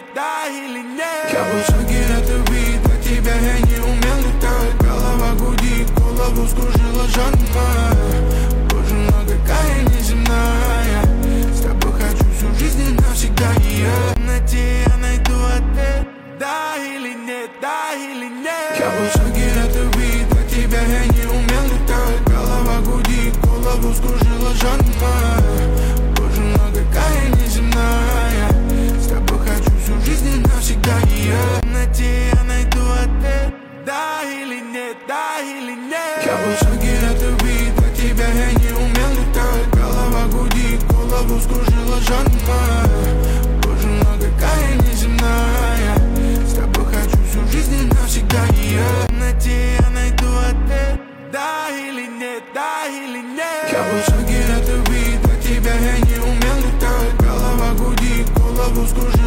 нет, да или нет. Я был в шоке от убит, от тебя я не умел летать. Голова гудит, голову скружила жанма. Боже мой, какая неземная. С тобой хочу всю жизнь и навсегда. И я в темноте, я найду ответ, да или нет, да или нет. Я был в шоке от убит, от тебя я не умел летать. Голова гудит, голову скружила жанма. Боже мой, какая неземная. С тобой хочу всю жизнь и навсегда. И я в темноте, я найду ответ, да или нет, да или нет. Я был в шоке от убит, от тебя я не умел летать. Голова гудит, голову скружила жанма. Боже мой, какая неземная. С тобой хочу всю жизнь и навсегда. И я в темноте, я найду ответ, да или нет, да или нет. Я был в шоке от убит, от тебя я не умел летать. Голова гудит, голову скружила